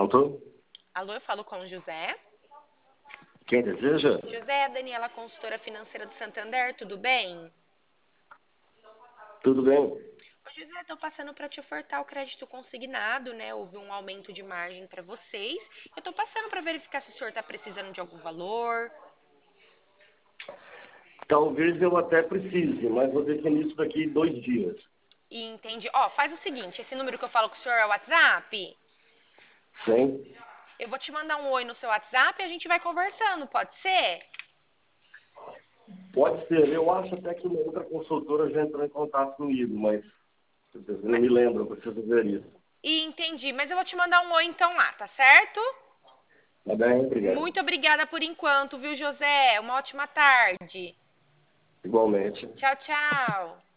Pronto. Alô, eu falo com o José. Quem deseja? José, Daniela, consultora financeira do Santander, tudo bem? Tudo bem? Ô, José, estou passando para te ofertar o crédito consignado, né? Houve um aumento de margem para vocês. Eu estou passando para verificar se o senhor está precisando de algum valor. Talvez eu até precise, mas vou definir isso daqui 2 dias. E entende? Ó, faz o seguinte, esse número que eu falo com o senhor é o WhatsApp? Sim? Eu vou te mandar um oi no seu WhatsApp e a gente vai conversando, pode ser? Pode ser. Eu acho até que uma outra consultora já entrou em contato comigo, mas eu não me lembro, eu preciso ver isso. E entendi, mas eu vou te mandar um oi então lá, tá certo? Tá bem? Obrigado. Muito obrigada por enquanto, viu, José? Uma ótima tarde. Igualmente. Tchau, tchau.